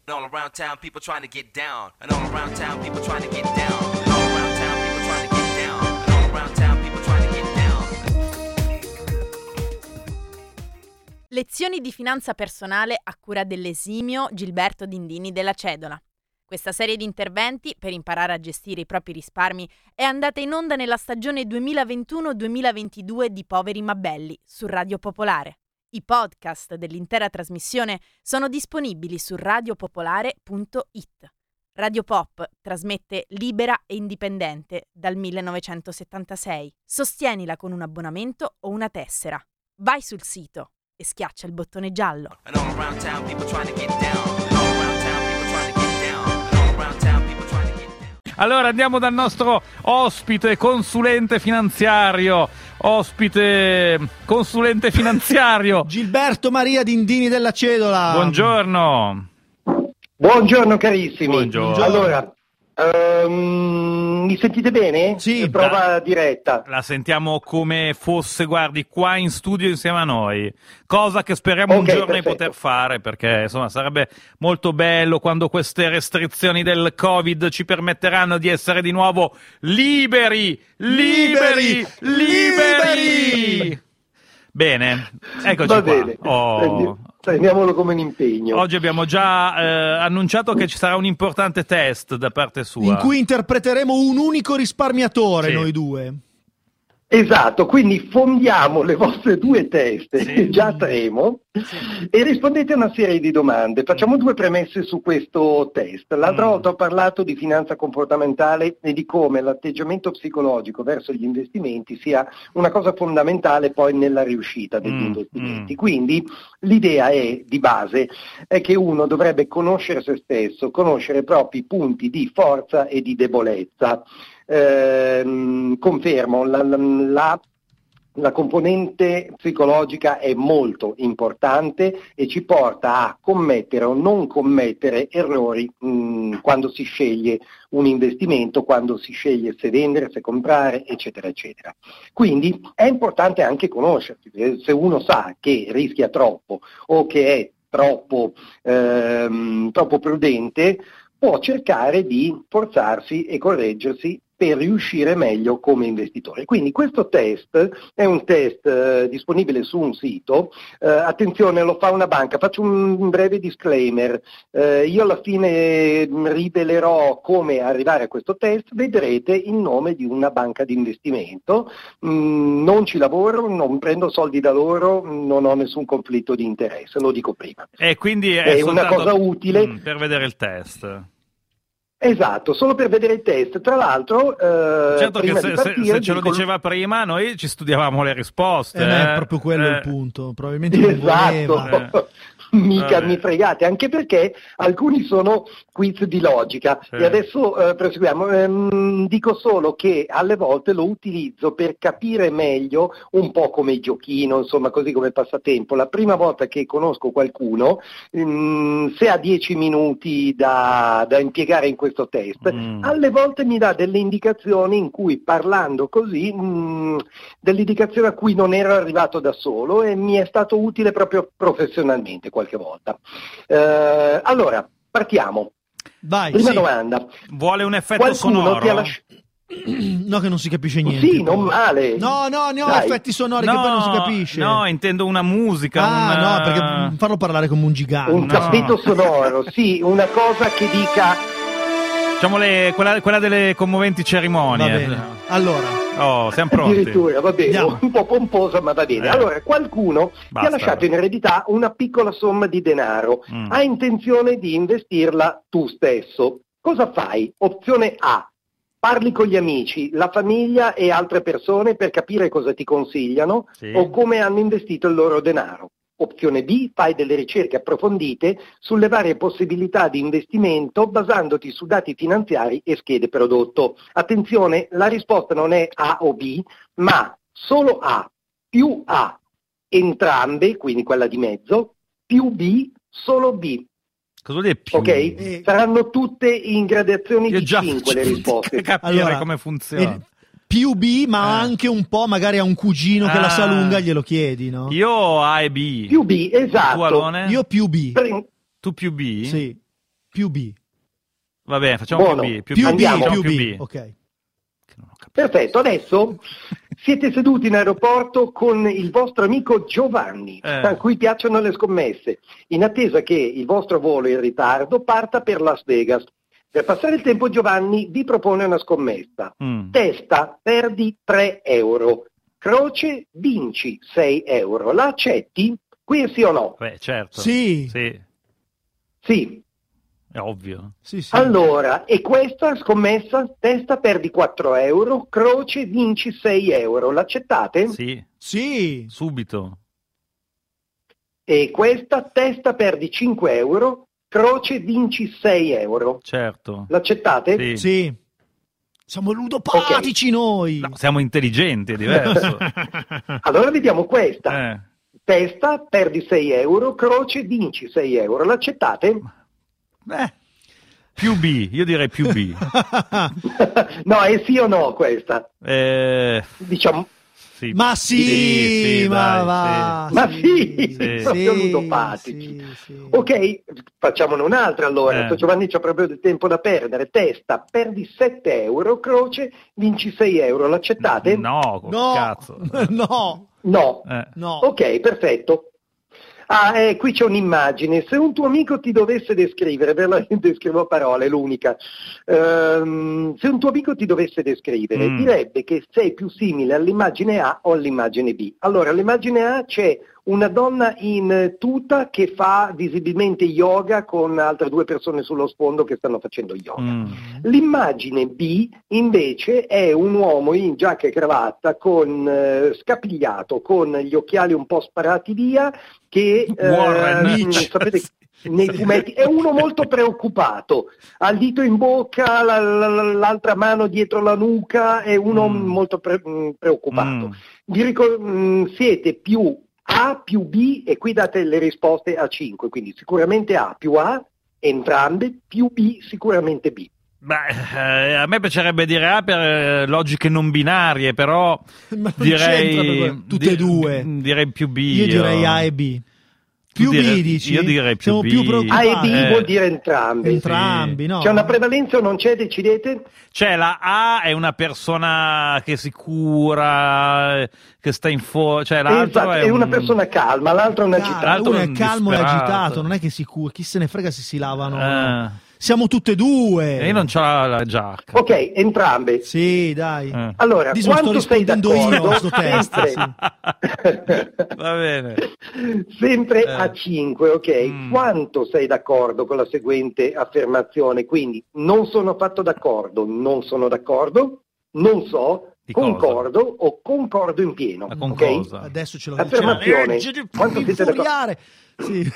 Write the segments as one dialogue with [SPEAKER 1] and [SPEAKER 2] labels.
[SPEAKER 1] And all around town, people trying to get down. And all around town, people trying to get down. And all around town, people trying to get down. And all around town, people trying to get down.
[SPEAKER 2] Lezioni di finanza personale a cura dell'esimio Gilberto Dindini della Cedola. Questa serie di interventi per imparare a gestire i propri risparmi è andata in onda nella stagione 2021-2022 di Poveri ma Belli su Radio Popolare. I podcast dell'intera trasmissione sono disponibili su radiopopolare.it. Radio Pop trasmette libera e indipendente dal 1976. Sostienila con un abbonamento o una tessera. Vai sul sito e schiaccia il bottone giallo.
[SPEAKER 1] And all around town, people trying to get down. And all around town, people trying to get down. And all around town, people trying to get down.
[SPEAKER 3] Allora andiamo dal nostro ospite consulente finanziario.
[SPEAKER 4] Gilberto Maria Dindini della Cedola.
[SPEAKER 3] Buongiorno.
[SPEAKER 5] Buongiorno carissimi.
[SPEAKER 3] Buongiorno.
[SPEAKER 5] Allora, mi sentite bene?
[SPEAKER 4] Sì.
[SPEAKER 5] Prova diretta.
[SPEAKER 3] La sentiamo come fosse, guardi, qua in studio insieme a noi. Cosa che speriamo un giorno di poter fare, perché insomma sarebbe molto bello quando queste restrizioni del Covid ci permetteranno di essere di nuovo liberi. Bene, eccoci
[SPEAKER 5] Va
[SPEAKER 3] qua.
[SPEAKER 5] bene. Prendiamolo come un impegno.
[SPEAKER 3] Oggi abbiamo già annunciato che ci sarà un importante test da parte sua.
[SPEAKER 4] In cui interpreteremo un unico risparmiatore,
[SPEAKER 3] Sì.
[SPEAKER 4] noi due.
[SPEAKER 5] Esatto, quindi fondiamo le vostre due teste,
[SPEAKER 3] Sì.
[SPEAKER 5] già tremo, e rispondete a una serie di domande. Facciamo due premesse su questo test. L'altra volta ho parlato di finanza comportamentale e di come l'atteggiamento psicologico verso gli investimenti sia una cosa fondamentale poi nella riuscita degli investimenti. Quindi l'idea di base è che uno dovrebbe conoscere se stesso, conoscere i propri punti di forza e di debolezza. Confermo, la componente psicologica è molto importante e ci porta a commettere o non commettere errori quando si sceglie un investimento, quando si sceglie se vendere, se comprare, eccetera, eccetera. Quindi è importante anche conoscersi. Se uno sa che rischia troppo o che è troppo prudente, può cercare di forzarsi e correggersi per riuscire meglio come investitore. Quindi questo test è un test disponibile su un sito, attenzione, lo fa una banca. Faccio un breve disclaimer, io alla fine rivelerò come arrivare a questo test, vedrete il nome di una banca di investimento, non ci lavoro, non prendo soldi da loro, non ho nessun conflitto di interesse, lo dico prima.
[SPEAKER 3] E quindi è
[SPEAKER 5] una cosa utile
[SPEAKER 3] per vedere il test.
[SPEAKER 5] Esatto, solo per vedere il test. Tra l'altro,
[SPEAKER 3] Certo che
[SPEAKER 5] prima di partire,
[SPEAKER 3] se ce lo diceva prima, noi ci studiavamo le risposte.
[SPEAKER 4] È proprio quello il punto. Probabilmente non voleva.
[SPEAKER 5] Esatto, mica
[SPEAKER 3] Vabbè.
[SPEAKER 5] mi fregate, anche perché alcuni sono quiz di logica.
[SPEAKER 3] Sì.
[SPEAKER 5] E adesso proseguiamo. Dico solo che alle volte lo utilizzo per capire meglio, un po' come giochino, insomma, così come passatempo. La prima volta che conosco qualcuno, se ha 10 minuti da impiegare in questo test, alle volte mi dà delle indicazioni in cui, parlando così, delle indicazioni a cui non ero arrivato da solo e mi è stato utile proprio professionalmente qualche volta. Allora, partiamo.
[SPEAKER 4] Vai,
[SPEAKER 5] Prima
[SPEAKER 4] sì.
[SPEAKER 5] domanda.
[SPEAKER 3] Vuole un effetto
[SPEAKER 5] Qualcuno
[SPEAKER 3] sonoro?
[SPEAKER 5] ti ha lasciato...
[SPEAKER 4] No, che non si capisce niente.
[SPEAKER 5] Sì, non male.
[SPEAKER 4] No, ne ho
[SPEAKER 5] Dai.
[SPEAKER 4] effetti sonori che poi non si capisce.
[SPEAKER 3] No, intendo una musica.
[SPEAKER 4] No, perché farlo parlare come un gigante.
[SPEAKER 5] Un tappeto sonoro, sì, una cosa che dica...
[SPEAKER 3] Diciamo quella delle commoventi cerimonie.
[SPEAKER 4] Va bene. Allora,
[SPEAKER 3] Siamo pronti.
[SPEAKER 5] Addirittura, va bene,
[SPEAKER 4] Andiamo.
[SPEAKER 5] un po' pomposa, ma va bene. Allora, qualcuno ti
[SPEAKER 3] Basta.
[SPEAKER 5] ha lasciato in eredità una piccola somma di denaro, ha intenzione di investirla tu stesso. Cosa fai? Opzione A. Parli con gli amici, la famiglia e altre persone per capire cosa ti consigliano
[SPEAKER 3] Sì.
[SPEAKER 5] o come hanno investito il loro denaro. Opzione B, fai delle ricerche approfondite sulle varie possibilità di investimento basandoti su dati finanziari e schede prodotto. Attenzione, la risposta non è A o B, ma solo A, più A, entrambe, quindi quella di mezzo, più B, solo B.
[SPEAKER 3] Cosa vuol dire più?
[SPEAKER 5] Ok? Saranno tutte in gradazioni
[SPEAKER 3] Io
[SPEAKER 5] di
[SPEAKER 3] già
[SPEAKER 5] 5 le risposte.
[SPEAKER 3] capire
[SPEAKER 4] Allora,
[SPEAKER 3] come funziona.
[SPEAKER 4] più B, ma anche un po', magari a un cugino che la sa lunga glielo chiedi, no?
[SPEAKER 3] Io A e B.
[SPEAKER 5] Più B, esatto.
[SPEAKER 3] Tu Alone?
[SPEAKER 4] Io più B.
[SPEAKER 3] Tu più B?
[SPEAKER 4] Sì. Più B.
[SPEAKER 3] Va bene, facciamo
[SPEAKER 5] Buono.
[SPEAKER 3] più B.
[SPEAKER 4] Più B,
[SPEAKER 5] Andiamo.
[SPEAKER 4] più
[SPEAKER 3] Più
[SPEAKER 4] B.
[SPEAKER 3] B.
[SPEAKER 4] Ok.
[SPEAKER 3] Che non ho capito.
[SPEAKER 5] Perfetto, adesso siete seduti in aeroporto con il vostro amico Giovanni, a cui piacciono le scommesse, in attesa che il vostro volo in ritardo parta per Las Vegas. Per passare il tempo Giovanni vi propone una scommessa. Testa, perdi 3 euro. Croce, vinci 6 euro. La accetti? Qui sì o no?
[SPEAKER 3] Beh, certo.
[SPEAKER 4] Sì.
[SPEAKER 5] Sì.
[SPEAKER 3] È ovvio.
[SPEAKER 4] Sì.
[SPEAKER 5] Allora, e questa scommessa? Testa, perdi 4 euro. Croce, vinci 6 euro. L'accettate?
[SPEAKER 4] Sì.
[SPEAKER 3] Subito.
[SPEAKER 5] E questa? Testa, perdi 5 euro. Croce, vinci 6 euro.
[SPEAKER 3] Certo.
[SPEAKER 5] L'accettate?
[SPEAKER 4] Sì. Siamo ludopatici noi.
[SPEAKER 3] No, siamo intelligenti, è diverso.
[SPEAKER 5] Allora vediamo questa. Testa, perdi 6 euro, croce, vinci 6 euro. L'accettate?
[SPEAKER 3] Più B, io direi più B.
[SPEAKER 5] No, è sì o no questa? Diciamo...
[SPEAKER 3] Sì.
[SPEAKER 4] Ma sì, ma va.
[SPEAKER 5] Ma sì, proprio ludopatici.
[SPEAKER 4] Sì.
[SPEAKER 5] Ok, facciamone un'altra allora. Giovanni c'ha proprio del tempo da perdere. Testa, perdi 7 euro, croce, vinci 6 euro. L'accettate?
[SPEAKER 3] No, cazzo.
[SPEAKER 4] No.
[SPEAKER 5] Ok, perfetto. Qui c'è un'immagine. Se un tuo amico ti dovesse descrivere, ve la descrivo a parole, l'unica. Se un tuo amico ti dovesse descrivere, direbbe che sei più simile all'immagine A o all'immagine B. Allora, all'immagine A c'è una donna in tuta che fa visibilmente yoga con altre 2 persone sullo sfondo che stanno facendo yoga. L'immagine B invece è un uomo in giacca e cravatta con scapigliato, con gli occhiali un po' sparati via, che sapete, nei fumetti è uno molto preoccupato, ha il dito in bocca, l'altra mano dietro la nuca, è uno molto preoccupato. Siete più A più B e qui date le risposte a 5, quindi sicuramente A più A, entrambe, più B sicuramente B.
[SPEAKER 3] Beh, a me piacerebbe dire A per logiche non binarie, però direi
[SPEAKER 4] tutte e due.
[SPEAKER 3] Direi più B.
[SPEAKER 4] Io direi A e B. Più B dici?
[SPEAKER 3] Io direi più
[SPEAKER 4] Siamo
[SPEAKER 3] B.
[SPEAKER 4] più preoccupati.
[SPEAKER 5] A e B vuol dire entrambi.
[SPEAKER 4] Entrambi, no?
[SPEAKER 5] C'è una prevalenza o non c'è? Decidete?
[SPEAKER 3] Cioè la A è una persona che si cura, che sta in cioè l'altro
[SPEAKER 5] esatto, è una persona calma, l'altro è un agitato.
[SPEAKER 4] Uno è calmo e
[SPEAKER 3] disperato.
[SPEAKER 4] agitato, non è che si cura, chi se ne frega se si lavano. No. Siamo tutte e due.
[SPEAKER 3] E io non c'ho la giacca.
[SPEAKER 5] Ok, entrambe.
[SPEAKER 4] Sì, dai.
[SPEAKER 5] Allora, quanto
[SPEAKER 4] sto
[SPEAKER 5] sei
[SPEAKER 4] rispondendo
[SPEAKER 5] d'accordo?
[SPEAKER 4] io a sto test. Sì.
[SPEAKER 3] Va bene.
[SPEAKER 5] Sempre a 5, ok. Quanto sei d'accordo con la seguente affermazione? Quindi, non sono affatto d'accordo, non sono d'accordo, non so, concordo o concordo in pieno.
[SPEAKER 3] Ma con
[SPEAKER 5] ok?
[SPEAKER 3] cosa?
[SPEAKER 4] Adesso ce l'ho
[SPEAKER 5] Affermazione. Quanto siete d'accordo?
[SPEAKER 4] Sì.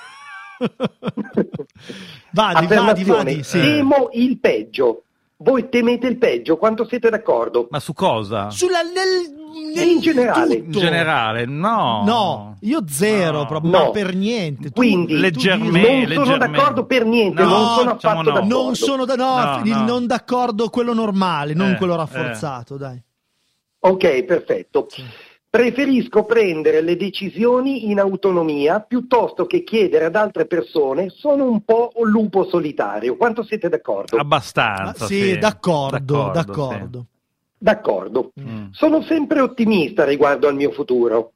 [SPEAKER 4] Vadi, sì.
[SPEAKER 5] Temo il peggio. Voi temete il peggio? Quanto siete d'accordo?
[SPEAKER 3] Ma su cosa?
[SPEAKER 5] In generale.
[SPEAKER 3] In generale, no.
[SPEAKER 4] No, io zero, proprio,
[SPEAKER 5] No.
[SPEAKER 4] ma per niente.
[SPEAKER 5] Quindi
[SPEAKER 3] leggermente,
[SPEAKER 5] non sono d'accordo per niente,
[SPEAKER 3] No,
[SPEAKER 5] non sono
[SPEAKER 3] diciamo
[SPEAKER 5] affatto
[SPEAKER 3] no.
[SPEAKER 5] d'accordo.
[SPEAKER 4] Non sono il non d'accordo quello normale, non quello rafforzato, dai.
[SPEAKER 5] Ok, perfetto. Preferisco prendere le decisioni in autonomia piuttosto che chiedere ad altre persone. Sono un po' un lupo solitario. Quanto siete d'accordo?
[SPEAKER 3] Abbastanza.
[SPEAKER 4] Sì,
[SPEAKER 3] Sì,
[SPEAKER 4] d'accordo.
[SPEAKER 3] Sì.
[SPEAKER 5] D'accordo. Sono sempre ottimista riguardo al mio futuro.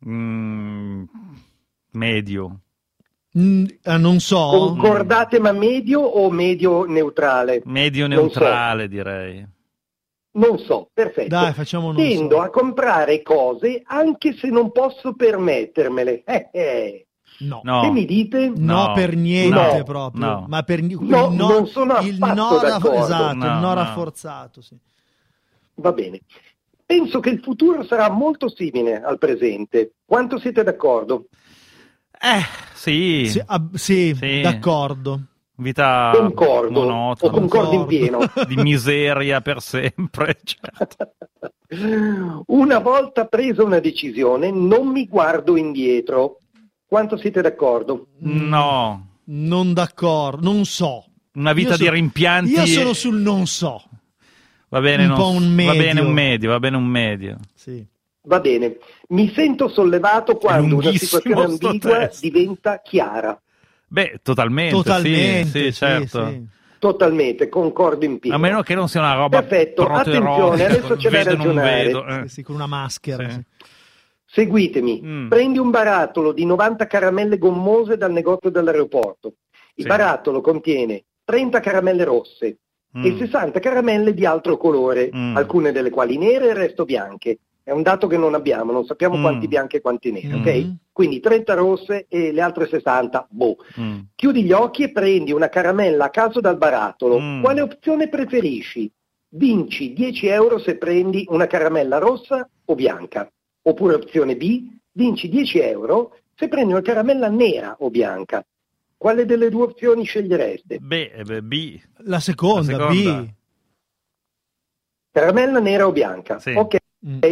[SPEAKER 3] Medio.
[SPEAKER 4] Non so.
[SPEAKER 5] Concordate, ma medio o medio neutrale?
[SPEAKER 3] Medio neutrale, direi.
[SPEAKER 5] Non so, perfetto.
[SPEAKER 4] Dai, facciamo non
[SPEAKER 5] Tendo
[SPEAKER 4] so.
[SPEAKER 5] a comprare cose anche se non posso permettermele.
[SPEAKER 4] No.
[SPEAKER 5] Che mi dite?
[SPEAKER 4] No, per niente
[SPEAKER 5] No.
[SPEAKER 4] proprio.
[SPEAKER 3] No.
[SPEAKER 4] Ma per
[SPEAKER 5] No, non sono
[SPEAKER 4] il
[SPEAKER 5] affatto d'accordo.
[SPEAKER 4] esatto,
[SPEAKER 3] No,
[SPEAKER 4] il no
[SPEAKER 3] no.
[SPEAKER 4] rafforzato, sì.
[SPEAKER 5] Va bene. Penso che il futuro sarà molto simile al presente. Quanto siete d'accordo?
[SPEAKER 3] Sì.
[SPEAKER 4] Sì,
[SPEAKER 3] Sì.
[SPEAKER 4] d'accordo.
[SPEAKER 3] Vita
[SPEAKER 5] Concordo.
[SPEAKER 3] monotona.
[SPEAKER 5] O concordo in pieno?
[SPEAKER 3] Di miseria per sempre, certo.
[SPEAKER 5] Una volta presa una decisione, non mi guardo indietro. Quanto siete d'accordo?
[SPEAKER 3] No.
[SPEAKER 4] Non d'accordo, non so.
[SPEAKER 3] Una vita di rimpianti.
[SPEAKER 4] Io sono sul non so.
[SPEAKER 3] Va bene,
[SPEAKER 4] un po' un medio.
[SPEAKER 3] Va bene un medio.
[SPEAKER 4] Sì.
[SPEAKER 5] Va bene. Mi sento sollevato quando una
[SPEAKER 3] lunghissimo
[SPEAKER 5] situazione
[SPEAKER 3] sto
[SPEAKER 5] ambigua
[SPEAKER 3] test.
[SPEAKER 5] diventa chiara.
[SPEAKER 3] Beh, totalmente, sì, certo.
[SPEAKER 4] sì.
[SPEAKER 5] Totalmente, concordo in pieno.
[SPEAKER 3] A meno che non sia una roba
[SPEAKER 5] Perfetto, attenzione, adesso c'è da
[SPEAKER 3] vedo, non
[SPEAKER 5] ragionare.
[SPEAKER 3] vedo.
[SPEAKER 4] Sì, con una maschera.
[SPEAKER 3] Sì.
[SPEAKER 4] Sì.
[SPEAKER 5] Seguitemi, prendi un barattolo di 90 caramelle gommose dal negozio dell'aeroporto. Il
[SPEAKER 3] Sì.
[SPEAKER 5] barattolo contiene 30 caramelle rosse e 60 caramelle di altro colore, alcune delle quali nere e il resto bianche. È un dato che non abbiamo, non sappiamo quanti bianchi e quanti neri, ok? Quindi 30 rosse e le altre 60, boh. Chiudi gli occhi e prendi una caramella a caso dal barattolo. Quale opzione preferisci? Vinci 10 euro se prendi una caramella rossa o bianca. Oppure opzione B, vinci 10 euro se prendi una caramella nera o bianca. Quale delle due opzioni scegliereste?
[SPEAKER 3] Beh, B.
[SPEAKER 4] La seconda. B.
[SPEAKER 5] Caramella nera o bianca?
[SPEAKER 3] Sì.
[SPEAKER 5] Ok.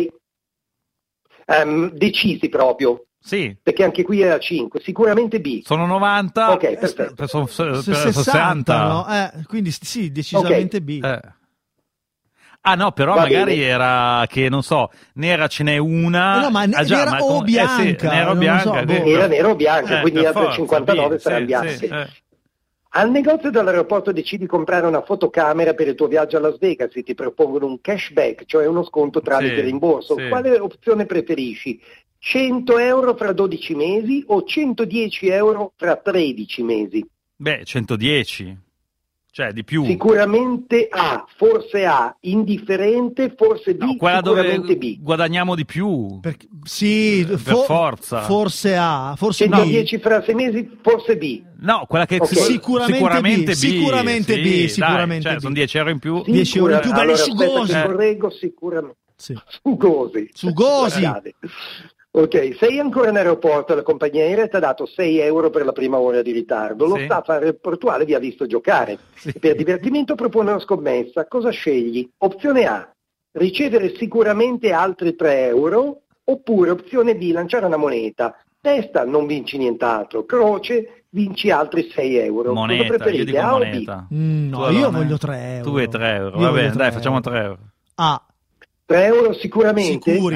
[SPEAKER 5] Decisi proprio.
[SPEAKER 3] Sì.
[SPEAKER 5] Perché anche qui è a 5, sicuramente B.
[SPEAKER 3] Sono 90.
[SPEAKER 5] Ok, perfetto.
[SPEAKER 3] Sono
[SPEAKER 4] 60, no? Quindi sì, decisamente
[SPEAKER 5] Ok.
[SPEAKER 4] B.
[SPEAKER 3] Ah no, però
[SPEAKER 5] Va
[SPEAKER 3] magari
[SPEAKER 5] bene.
[SPEAKER 3] era che, non so, nera ce n'è una.
[SPEAKER 4] No, ma nera
[SPEAKER 3] ma
[SPEAKER 4] o bianca,
[SPEAKER 3] nera o
[SPEAKER 4] non
[SPEAKER 3] bianca.
[SPEAKER 4] so, boh.
[SPEAKER 5] Era nero o bianca, quindi
[SPEAKER 3] per
[SPEAKER 5] le altre
[SPEAKER 3] forza,
[SPEAKER 5] 59
[SPEAKER 3] B,
[SPEAKER 5] saranno
[SPEAKER 3] sì,
[SPEAKER 5] bianche.
[SPEAKER 3] sì,
[SPEAKER 5] Al negozio dell'aeroporto decidi di comprare una fotocamera per il tuo viaggio a Las Vegas e ti propongono un cashback, cioè uno sconto tramite
[SPEAKER 3] Sì,
[SPEAKER 5] rimborso.
[SPEAKER 3] sì.
[SPEAKER 5] Quale opzione preferisci? 100 euro fra 12 mesi o 110 euro fra 13 mesi?
[SPEAKER 3] Beh, 110. Cioè, di più.
[SPEAKER 5] Sicuramente A, forse A, indifferente, forse B,
[SPEAKER 3] No, quella
[SPEAKER 5] sicuramente
[SPEAKER 3] dove
[SPEAKER 5] B.
[SPEAKER 3] guadagniamo di più.
[SPEAKER 4] Sì,
[SPEAKER 3] Per forza.
[SPEAKER 4] Forse A, forse B.
[SPEAKER 5] 110 fra 6 mesi, forse B.
[SPEAKER 3] No, quella che
[SPEAKER 5] Ok.
[SPEAKER 4] Sicuramente B,
[SPEAKER 3] sì,
[SPEAKER 4] sicuramente B,
[SPEAKER 3] dai,
[SPEAKER 4] sicuramente
[SPEAKER 3] cioè,
[SPEAKER 4] B.
[SPEAKER 3] sono 10 euro in più.
[SPEAKER 4] 10 euro in più, belli
[SPEAKER 5] Allora, aspetta
[SPEAKER 4] sugosi.
[SPEAKER 5] che correggo, sicuramente.
[SPEAKER 4] Sì.
[SPEAKER 5] Sugosi.
[SPEAKER 4] Sugosi.
[SPEAKER 5] Guardate. Ok, sei ancora in aeroporto, la compagnia aerea ti ha dato 6 euro per la prima ora di ritardo, lo
[SPEAKER 3] Sì.
[SPEAKER 5] staff aeroportuale vi ha visto giocare,
[SPEAKER 3] Sì.
[SPEAKER 5] per divertimento propone una scommessa, cosa scegli? Opzione A, ricevere sicuramente altri 3 euro, oppure opzione B, lanciare una moneta, testa non vinci nient'altro, croce vinci altri 6 euro,
[SPEAKER 3] Moneta,
[SPEAKER 5] cosa preferite,
[SPEAKER 3] io dico
[SPEAKER 5] A o B?
[SPEAKER 3] moneta.
[SPEAKER 4] No,
[SPEAKER 3] Tu,
[SPEAKER 4] io
[SPEAKER 3] Alone?
[SPEAKER 4] voglio 3 euro.
[SPEAKER 3] Tu vuoi 3 euro,
[SPEAKER 4] Io
[SPEAKER 3] va
[SPEAKER 4] voglio
[SPEAKER 3] bene,
[SPEAKER 4] 3
[SPEAKER 3] dai,
[SPEAKER 4] euro.
[SPEAKER 3] facciamo 3 euro.
[SPEAKER 5] 3 euro sicuramente?
[SPEAKER 4] Sicuri.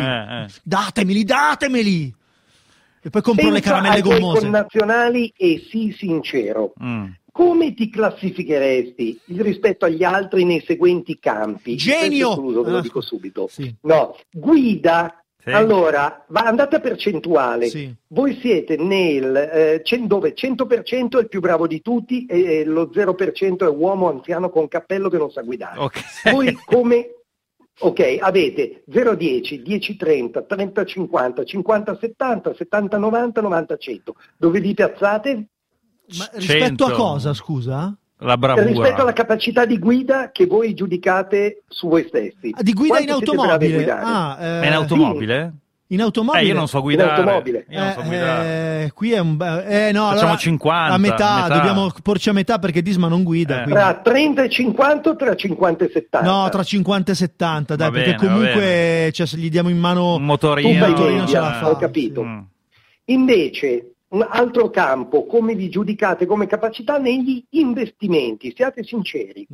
[SPEAKER 4] Datemeli. E poi compro le
[SPEAKER 5] Pensa
[SPEAKER 4] caramelle
[SPEAKER 5] ai tuoi
[SPEAKER 4] gommose.
[SPEAKER 5] connazionali e sii sincero. Come ti classificheresti rispetto agli altri nei seguenti campi?
[SPEAKER 4] Genio!
[SPEAKER 5] Questo escluso, ve lo dico subito.
[SPEAKER 4] Sì.
[SPEAKER 5] No, guida.
[SPEAKER 3] Sì.
[SPEAKER 5] Allora, andate a percentuale.
[SPEAKER 4] Sì.
[SPEAKER 5] Voi siete nel dove 100% è il più bravo di tutti e lo 0% è uomo anziano con cappello che non sa guidare.
[SPEAKER 3] Ok.
[SPEAKER 5] Voi come... Ok, avete 0-10, 10-30, 30-50, 50-70, 70-90, 90-100. Dove vi piazzate?
[SPEAKER 4] Ma rispetto a
[SPEAKER 3] 100.
[SPEAKER 4] cosa, scusa?
[SPEAKER 3] La bravura.
[SPEAKER 5] Rispetto alla capacità di guida che voi giudicate su voi stessi.
[SPEAKER 4] Di guida
[SPEAKER 5] Quanto
[SPEAKER 4] in
[SPEAKER 5] siete bravi a
[SPEAKER 4] automobile.
[SPEAKER 5] guidare?
[SPEAKER 3] È in automobile?
[SPEAKER 4] In automobile?
[SPEAKER 3] Io non so guidare.
[SPEAKER 5] automobile.
[SPEAKER 3] Io non so guidare.
[SPEAKER 4] Qui è un... no,
[SPEAKER 3] Facciamo
[SPEAKER 4] allora,
[SPEAKER 3] 50.
[SPEAKER 4] a metà, dobbiamo porci a metà perché Disma non guida. quindi-
[SPEAKER 5] Tra 30 e 50 o tra 50 e 70?
[SPEAKER 4] No, tra 50 e 70, dai,
[SPEAKER 3] Va
[SPEAKER 4] perché
[SPEAKER 3] bene, va
[SPEAKER 4] comunque cioè, se gli diamo in mano
[SPEAKER 3] Un motorino.
[SPEAKER 5] Tu fai
[SPEAKER 4] motorino ce la
[SPEAKER 5] media,
[SPEAKER 4] fa.
[SPEAKER 5] ho capito.
[SPEAKER 3] Mm.
[SPEAKER 5] Invece, un altro campo, come vi giudicate come capacità negli investimenti, siate sinceri.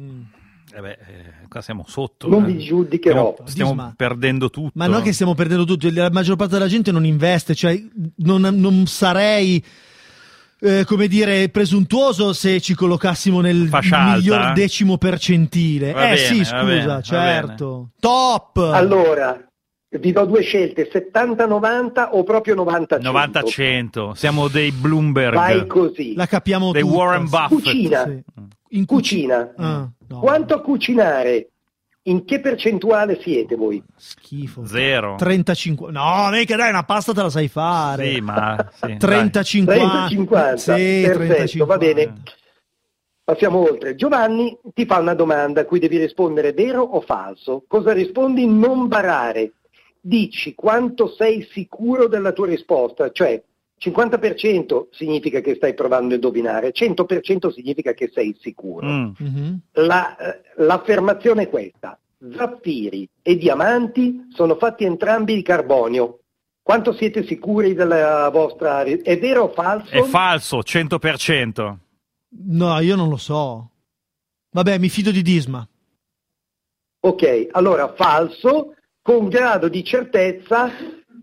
[SPEAKER 3] Qua siamo sotto.
[SPEAKER 5] Non vi giudicherò.
[SPEAKER 3] Stiamo
[SPEAKER 4] Disma.
[SPEAKER 3] perdendo tutto.
[SPEAKER 4] Ma non è che stiamo perdendo tutto, la maggior parte della gente non investe, cioè non sarei, come dire, presuntuoso se ci collocassimo nel
[SPEAKER 3] Fascia
[SPEAKER 4] miglior
[SPEAKER 3] alta?
[SPEAKER 4] decimo percentile.
[SPEAKER 3] Va bene,
[SPEAKER 4] Sì,
[SPEAKER 3] va
[SPEAKER 4] scusa,
[SPEAKER 3] bene, va
[SPEAKER 4] certo. Top!
[SPEAKER 5] Allora, vi do due scelte, 70-90 o proprio 90-100.
[SPEAKER 3] 90-100. Siamo dei Bloomberg.
[SPEAKER 5] Vai così.
[SPEAKER 4] La capiamo
[SPEAKER 3] dei
[SPEAKER 4] tutta.
[SPEAKER 3] Warren Buffett.
[SPEAKER 5] Cucina.
[SPEAKER 4] Sì. In
[SPEAKER 5] Cucina.
[SPEAKER 4] Ah, no.
[SPEAKER 5] Quanto a cucinare? In che percentuale siete voi?
[SPEAKER 4] Schifo.
[SPEAKER 3] 0.
[SPEAKER 4] 35. No, mica dai, una pasta te la sai fare.
[SPEAKER 3] Sì, ma... Sì,
[SPEAKER 4] 30-50.
[SPEAKER 5] 30-50,
[SPEAKER 4] Sì,
[SPEAKER 5] perfetto,
[SPEAKER 4] 30-50.
[SPEAKER 5] va bene. Passiamo oltre. Giovanni ti fa una domanda a cui devi rispondere vero o falso. Cosa rispondi? Non barare. Dici quanto sei sicuro della tua risposta, cioè 50% significa che stai provando a indovinare, 100% significa che sei sicuro.
[SPEAKER 4] Mhm.
[SPEAKER 5] L'affermazione è questa: zaffiri e diamanti sono fatti entrambi di carbonio. Quanto siete sicuri della vostra... È vero o falso?
[SPEAKER 3] È falso, 100%.
[SPEAKER 4] No, io non lo so. Vabbè, mi fido di Disma.
[SPEAKER 5] Ok, allora falso, con grado di certezza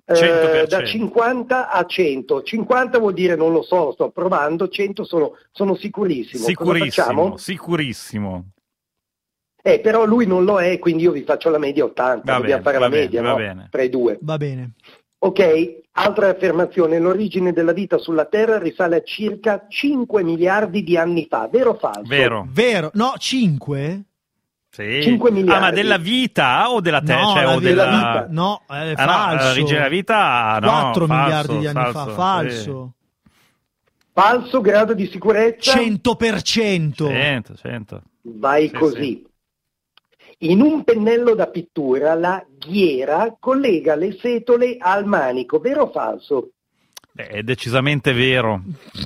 [SPEAKER 3] 100%.
[SPEAKER 5] Da 50 a 100. 50 vuol dire non lo so, sto provando, 100 sono sicurissimo. Cosa facciamo?
[SPEAKER 3] Sicurissimo.
[SPEAKER 5] Però lui non lo è, quindi io vi faccio la media 80, dobbiamo fare la media,
[SPEAKER 3] va
[SPEAKER 5] no?
[SPEAKER 3] bene.
[SPEAKER 5] Tra i due.
[SPEAKER 4] Va bene.
[SPEAKER 5] Ok, altra affermazione, l'origine della vita sulla Terra risale a circa 5 miliardi di anni fa, vero o falso?
[SPEAKER 4] Vero? No, 5?
[SPEAKER 3] Sì.
[SPEAKER 5] 5 miliardi.
[SPEAKER 3] Ma della vita o della Terra?
[SPEAKER 4] No,
[SPEAKER 3] cioè, o
[SPEAKER 5] della
[SPEAKER 3] della
[SPEAKER 5] vita.
[SPEAKER 4] No, è
[SPEAKER 3] no,
[SPEAKER 4] falso.
[SPEAKER 3] l'origine della vita, no.
[SPEAKER 4] 4
[SPEAKER 3] falso,
[SPEAKER 4] miliardi di anni fa, falso.
[SPEAKER 5] Falso, grado di sicurezza?
[SPEAKER 4] 100%.
[SPEAKER 3] 100.
[SPEAKER 5] Vai
[SPEAKER 3] Sì,
[SPEAKER 5] così.
[SPEAKER 3] sì.
[SPEAKER 5] In un pennello da pittura la ghiera collega le setole al manico, vero o falso?
[SPEAKER 3] È decisamente vero.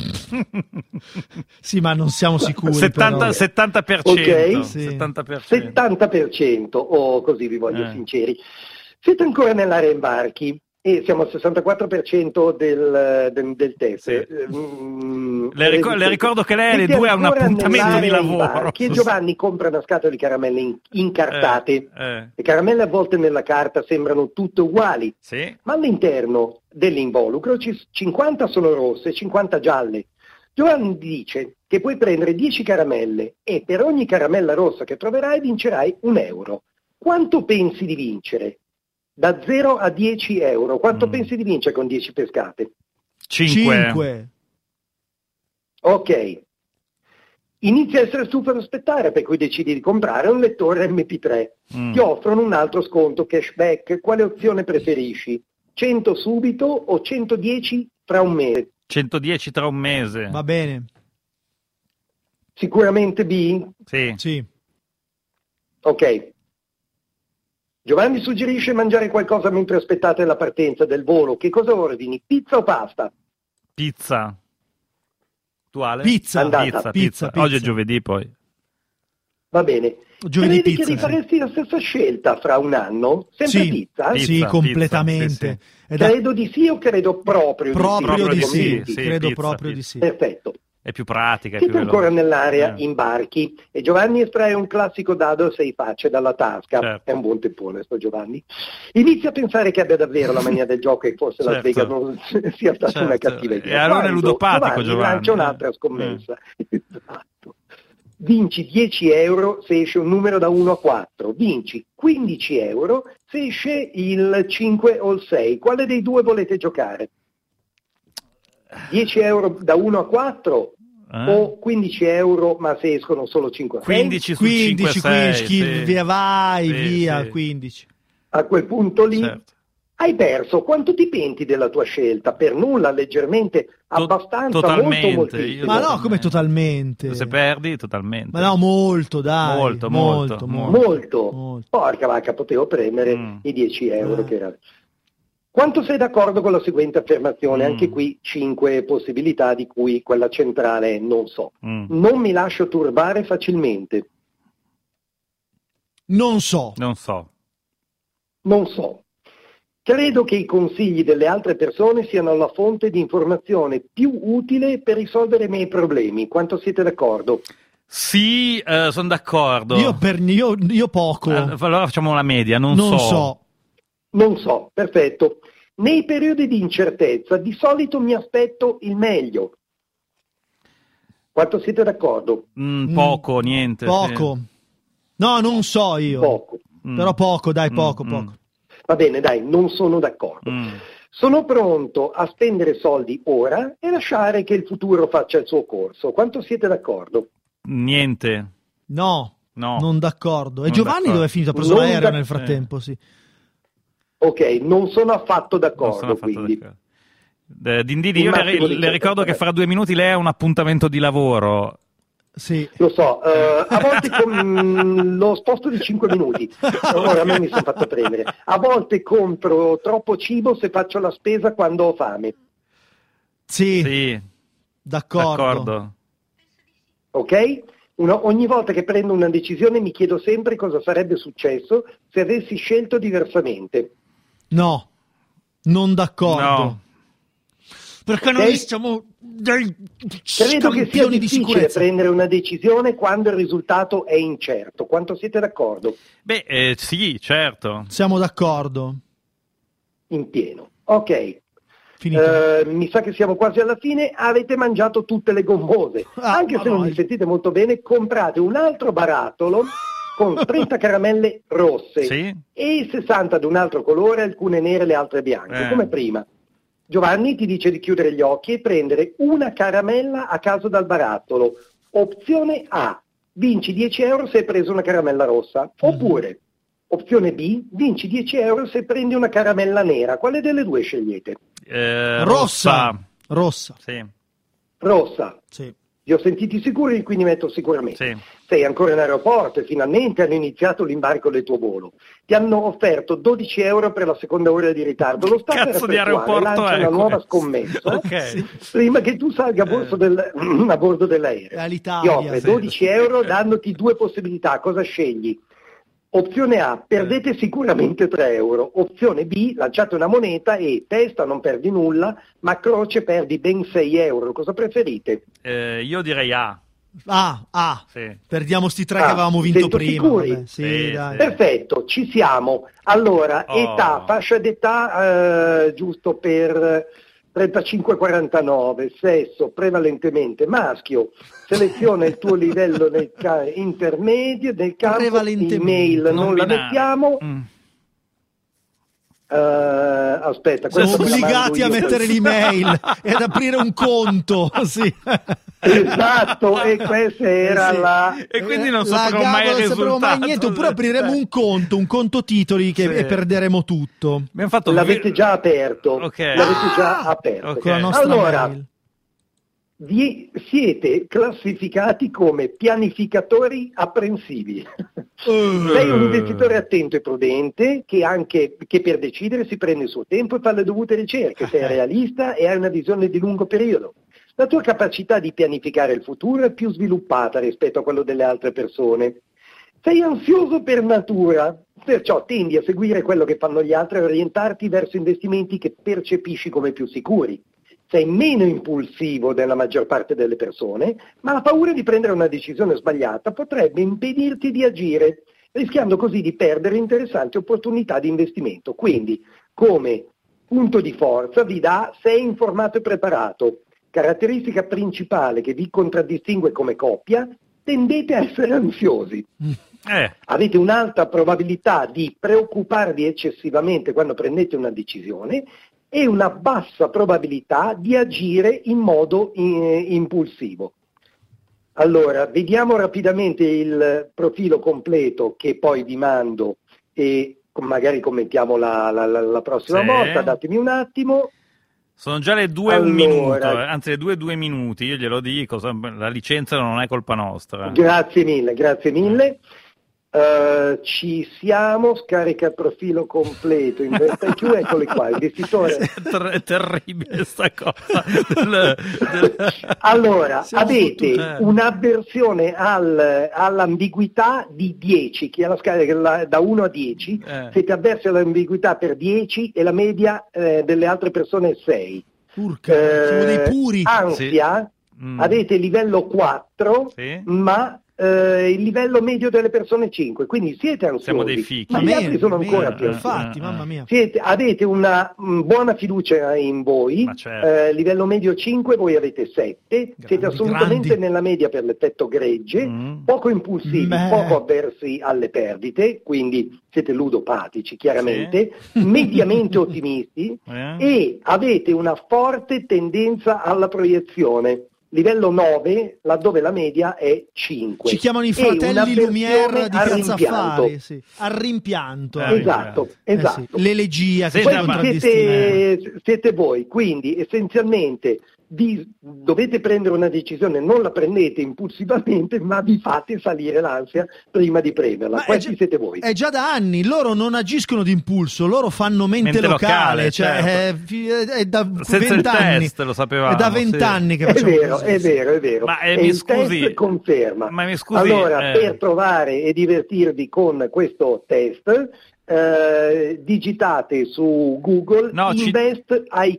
[SPEAKER 4] Sì, ma non siamo sicuri.
[SPEAKER 3] 70%.
[SPEAKER 5] Ok.
[SPEAKER 4] Sì.
[SPEAKER 3] 70%.
[SPEAKER 5] 70%, così vi voglio sinceri. Siete ancora nell'area imbarchi e siamo al 64% del test.
[SPEAKER 3] Sì. Le ricordo che lei alle
[SPEAKER 5] Siete
[SPEAKER 3] 2 ha un
[SPEAKER 5] ancora
[SPEAKER 3] appuntamento di
[SPEAKER 5] nell'area
[SPEAKER 3] lavoro.
[SPEAKER 5] imbarchi e Giovanni compra una scatola di caramelle incartate. Le caramelle avvolte nella carta sembrano tutte uguali,
[SPEAKER 3] Sì.
[SPEAKER 5] ma all'interno dell'involucro 50 sono rosse e 50 gialle. Giovanni dice che puoi prendere 10 caramelle e per ogni caramella rossa che troverai vincerai €1. Quanto pensi di vincere? Da 0 a 10 euro. Quanto pensi di vincere con 10 pescate?
[SPEAKER 3] 5.
[SPEAKER 5] Ok. Inizia a essere stufo ad aspettare, per cui decidi di comprare un lettore MP3. Ti offrono un altro sconto, cashback. Quale opzione preferisci? 100 subito o 110 tra un mese?
[SPEAKER 3] 110 tra un mese.
[SPEAKER 4] Va bene.
[SPEAKER 5] Sicuramente B?
[SPEAKER 3] Sì.
[SPEAKER 5] Ok. Giovanni suggerisce mangiare qualcosa mentre aspettate la partenza del volo. Che cosa ordini? Pizza o pasta?
[SPEAKER 3] Pizza. Tu Ale?
[SPEAKER 4] Pizza.
[SPEAKER 5] Andata.
[SPEAKER 4] Pizza.
[SPEAKER 3] Oggi è giovedì poi.
[SPEAKER 5] Va bene.
[SPEAKER 4] Giovedì
[SPEAKER 5] Credi
[SPEAKER 4] pizza,
[SPEAKER 5] che rifaresti la stessa scelta fra un anno? Sempre
[SPEAKER 4] Sì.
[SPEAKER 5] pizza?
[SPEAKER 3] Pizza,
[SPEAKER 4] Sì, completamente.
[SPEAKER 3] sì.
[SPEAKER 5] Credo di sì o credo proprio
[SPEAKER 4] Proprio
[SPEAKER 5] di sì?
[SPEAKER 4] di sì.
[SPEAKER 3] Sì,
[SPEAKER 4] Credo
[SPEAKER 3] pizza,
[SPEAKER 4] proprio
[SPEAKER 3] pizza.
[SPEAKER 4] di sì.
[SPEAKER 5] Perfetto.
[SPEAKER 3] È più pratica, è
[SPEAKER 5] Siete
[SPEAKER 3] più
[SPEAKER 5] ancora
[SPEAKER 3] veloce.
[SPEAKER 5] nell'area imbarchi e Giovanni estrae un classico dado a 6 facce dalla tasca.
[SPEAKER 3] Certo.
[SPEAKER 5] È un buon tempone sto Giovanni. Inizia a pensare che abbia davvero la mania del gioco e forse Las
[SPEAKER 3] Certo.
[SPEAKER 5] Vegas non sia stata una cattiva idea.
[SPEAKER 3] E allora è
[SPEAKER 5] Quando
[SPEAKER 3] ludopatico, Giovanni.
[SPEAKER 5] lancia un'altra scommessa. Esatto. Vinci 10 euro se esce un numero da 1 a 4. Vinci 15 euro se esce il 5 o il 6. Quale dei due volete giocare? 10 euro da 1 a 4 o 15 euro ma se escono solo 5 a 6?
[SPEAKER 3] 15 su 5 6.
[SPEAKER 4] Via, vai,
[SPEAKER 3] Sì,
[SPEAKER 4] via,
[SPEAKER 3] sì.
[SPEAKER 4] 15.
[SPEAKER 5] A quel punto lì
[SPEAKER 3] Certo.
[SPEAKER 5] hai perso. Quanto ti penti della tua scelta? Per nulla, leggermente, abbastanza,
[SPEAKER 3] totalmente.
[SPEAKER 5] molto, moltissimo.
[SPEAKER 4] Ma no, come totalmente?
[SPEAKER 3] Se perdi, totalmente.
[SPEAKER 4] Ma no, molto, dai.
[SPEAKER 3] Molto.
[SPEAKER 5] Molto. Porca vacca, potevo prendere i 10 euro che era. Quanto sei d'accordo con la seguente affermazione? Anche qui 5 possibilità, di cui quella centrale è non so. Non mi lascio turbare facilmente.
[SPEAKER 4] Non so.
[SPEAKER 3] Non so.
[SPEAKER 5] Non so. Credo che i consigli delle altre persone siano la fonte di informazione più utile per risolvere i miei problemi. Quanto siete d'accordo?
[SPEAKER 3] Sì, sono d'accordo.
[SPEAKER 4] Io poco.
[SPEAKER 3] Allora facciamo la media, non
[SPEAKER 4] so.
[SPEAKER 5] Non so, perfetto. Nei periodi di incertezza di solito mi aspetto il meglio. Quanto siete d'accordo?
[SPEAKER 3] Poco, niente.
[SPEAKER 4] Poco.
[SPEAKER 3] Sì.
[SPEAKER 4] No, non so io.
[SPEAKER 5] Poco.
[SPEAKER 4] Però poco, dai, poco.
[SPEAKER 5] Va bene, dai, non sono d'accordo. Sono pronto a spendere soldi ora e lasciare che il futuro faccia il suo corso. Quanto siete d'accordo?
[SPEAKER 3] Niente.
[SPEAKER 4] No, non d'accordo. E
[SPEAKER 3] Non
[SPEAKER 4] Giovanni
[SPEAKER 3] d'accordo.
[SPEAKER 4] dove è finito? Ha preso
[SPEAKER 5] Non
[SPEAKER 4] l'aereo nel frattempo, sì.
[SPEAKER 5] Ok, non sono affatto
[SPEAKER 3] Non
[SPEAKER 5] d'accordo,
[SPEAKER 3] sono affatto
[SPEAKER 5] quindi.
[SPEAKER 3] d'accordo. Dindini, io
[SPEAKER 5] massimo di
[SPEAKER 3] le ricordo che
[SPEAKER 5] 100.
[SPEAKER 3] fra 2 minuti lei ha un appuntamento di lavoro.
[SPEAKER 4] Sì.
[SPEAKER 5] Lo so, a volte lo sposto di 5 minuti, ora a me mi sono fatto prendere. A volte compro troppo cibo se faccio la spesa quando ho fame.
[SPEAKER 4] Sì. D'accordo.
[SPEAKER 5] Ok? Ogni volta che prendo una decisione mi chiedo sempre cosa sarebbe successo se avessi scelto diversamente.
[SPEAKER 4] No, non d'accordo.
[SPEAKER 3] No.
[SPEAKER 4] Perché noi siamo dei
[SPEAKER 5] Credo che sia
[SPEAKER 4] campioni di
[SPEAKER 5] difficile
[SPEAKER 4] sicurezza.
[SPEAKER 5] prendere una decisione quando il risultato è incerto. Quanto siete d'accordo?
[SPEAKER 3] Beh, sì, certo.
[SPEAKER 4] Siamo d'accordo.
[SPEAKER 5] In pieno. Ok. Mi sa che siamo quasi alla fine. Avete mangiato tutte le gommose. Anche se non mi sentite molto bene, comprate un altro barattolo con 30 caramelle rosse e 60 di un altro colore, alcune nere e le altre bianche, come prima. Giovanni ti dice di chiudere gli occhi e prendere una caramella a caso dal barattolo. Opzione A, vinci 10 euro se hai preso una caramella rossa. Oppure, opzione B, vinci 10 euro se prendi una caramella nera. Quale delle due scegliete?
[SPEAKER 4] Rossa.
[SPEAKER 3] Sì.
[SPEAKER 5] Rossa.
[SPEAKER 4] Sì.
[SPEAKER 5] Li ho sentiti sicuri, quindi metto sicuramente.
[SPEAKER 3] Sì.
[SPEAKER 5] Sei ancora in aeroporto e finalmente hanno iniziato l'imbarco del tuo volo. Ti hanno offerto 12 euro per la seconda ora di ritardo. Lo Stato
[SPEAKER 3] Cazzo di aeroporto
[SPEAKER 5] lancia una nuova scommessa prima che tu salga a bordo dell'aereo.
[SPEAKER 4] All'Italia,
[SPEAKER 5] Ti offre 12 euro dandoti due possibilità. Cosa scegli? Opzione A, perdete sicuramente 3 euro. Opzione B, lanciate una moneta e testa non perdi nulla, ma croce perdi ben 6 euro. Cosa preferite?
[SPEAKER 3] Io direi A.
[SPEAKER 4] Sì. Perdiamo sti tre che avevamo vinto prima.
[SPEAKER 5] Sicuri?
[SPEAKER 4] Sì, dai.
[SPEAKER 5] Perfetto, ci siamo. Allora, fascia d'età giusto per 35-49, sesso prevalentemente maschio, seleziona il tuo livello nel intermedio, del campo email non la mettiamo. Aspetta,
[SPEAKER 4] siamo obbligati a mettere l'email e ad aprire un conto. Sì.
[SPEAKER 5] Esatto, e questa era
[SPEAKER 3] e quindi non saprò mai il risultato.
[SPEAKER 4] Mai niente, oppure apriremo un conto titoli e perderemo tutto.
[SPEAKER 5] L'avete già aperto. L'avete già aperto.
[SPEAKER 4] Con la nostra mail.
[SPEAKER 5] Siete classificati come pianificatori apprensivi. Sei un investitore attento e prudente che per decidere si prende il suo tempo e fa le dovute ricerche. Sei realista e hai una visione di lungo periodo. La tua capacità di pianificare il futuro è più sviluppata rispetto a quello delle altre persone. Sei ansioso per natura, perciò tendi a seguire quello che fanno gli altri e orientarti verso investimenti che percepisci come più sicuri. Sei meno impulsivo della maggior parte delle persone, ma la paura di prendere una decisione sbagliata potrebbe impedirti di agire, rischiando così di perdere interessanti opportunità di investimento. Quindi, come punto di forza vi dà sei informato e preparato. Caratteristica principale che vi contraddistingue come coppia, tendete a essere ansiosi. Avete un'alta probabilità di preoccuparvi eccessivamente quando prendete una decisione e una bassa probabilità di agire in modo impulsivo. Allora, vediamo rapidamente il profilo completo che poi vi mando e magari commentiamo la prossima volta, datemi un attimo.
[SPEAKER 3] Sono già le 2 e 1 minuto, anzi le 2 e 2 minuti, io glielo dico, la licenza non è colpa nostra.
[SPEAKER 5] Grazie mille. Ci siamo, scarica il profilo completo, InvestIQ, eccoli qua, investitore.
[SPEAKER 3] È terribile sta cosa.
[SPEAKER 5] Allora, avete un'avversione all'ambiguità di 10, che è la scala da 1 a 10, siete avversi all'ambiguità per 10 e la media delle altre persone è 6.
[SPEAKER 4] Siamo dei puri.
[SPEAKER 5] Ansia, avete livello 4, ma il livello medio delle persone 5, quindi siete ansiosi.
[SPEAKER 3] Siamo dei fichi.
[SPEAKER 5] Ma gli altri sono ancora più
[SPEAKER 4] infatti, mamma mia.
[SPEAKER 5] Avete una buona fiducia in voi, livello medio 5, voi avete 7, siete assolutamente nella media per l'effetto gregge, poco impulsivi, poco avversi alle perdite, quindi siete ludopatici chiaramente, mediamente ottimisti e avete una forte tendenza alla proiezione. Livello 9, laddove la media è 5.
[SPEAKER 4] Ci chiamano i fratelli Lumière di Piazza Affari. Al rimpianto.
[SPEAKER 5] Esatto.
[SPEAKER 4] L'elegia che
[SPEAKER 5] siete voi, quindi essenzialmente dovete prendere una decisione, non la prendete impulsivamente, ma vi fate salire l'ansia prima di prenderla. Questi siete voi.
[SPEAKER 4] È già da anni, loro non agiscono d'impulso, loro fanno mente locale, cioè è da 20 anni.
[SPEAKER 3] Test, lo sapevamo,
[SPEAKER 4] è da 20 anni che facciamo
[SPEAKER 5] è vero.
[SPEAKER 3] Ma
[SPEAKER 5] mi scusi, test conferma.
[SPEAKER 3] Ma mi scusi,
[SPEAKER 5] allora, per provare e divertirvi con questo test, digitate su Google InvestIQ.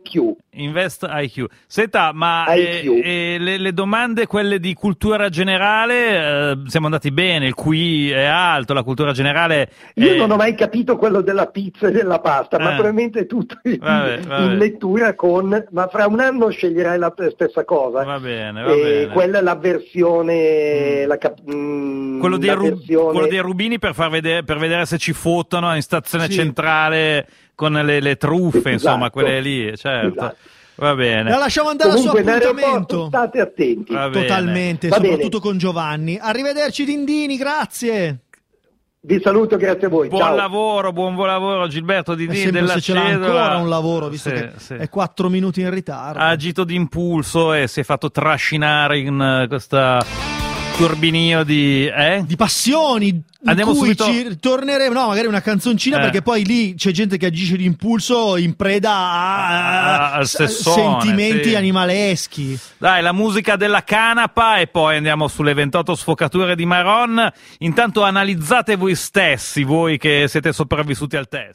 [SPEAKER 3] Invest IQ. Senta, ma
[SPEAKER 5] IQ.
[SPEAKER 3] le domande, quelle di cultura generale, siamo andati bene, il QI è alto, la cultura generale...
[SPEAKER 5] Io non ho mai capito quello della pizza e della pasta, ma probabilmente tutto in lettura ma fra un anno sceglierai la stessa cosa.
[SPEAKER 3] Va bene.
[SPEAKER 5] Quella è l'avversione...
[SPEAKER 3] quello dei rubini per vedere se ci fottono in stazione centrale con le truffe, insomma, quelle lì, certo. Esatto. Va bene.
[SPEAKER 4] La lasciamo andare
[SPEAKER 5] Comunque,
[SPEAKER 4] al suo appuntamento.
[SPEAKER 5] State attenti.
[SPEAKER 4] Totalmente, soprattutto con Giovanni. Arrivederci Dindini, grazie.
[SPEAKER 5] Vi saluto, grazie a voi.
[SPEAKER 3] Buon lavoro Gilberto Dindini della
[SPEAKER 4] se ce l'ha
[SPEAKER 3] Cedola.
[SPEAKER 4] ancora un lavoro, visto che è 4 minuti in ritardo.
[SPEAKER 3] Ha agito d'impulso e si è fatto trascinare in questa turbinio di
[SPEAKER 4] passioni.
[SPEAKER 3] Andiamo
[SPEAKER 4] subito.
[SPEAKER 3] subito.
[SPEAKER 4] Torneremo, magari una canzoncina, perché poi lì c'è gente che agisce d'impulso in preda a sentimenti animaleschi.
[SPEAKER 3] Dai, la musica della canapa e poi andiamo sulle 28 sfocature di Maron. Intanto analizzate voi stessi, voi che siete sopravvissuti al test.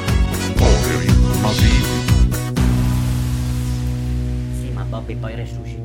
[SPEAKER 6] Sì, ma Bobby poi resuscita.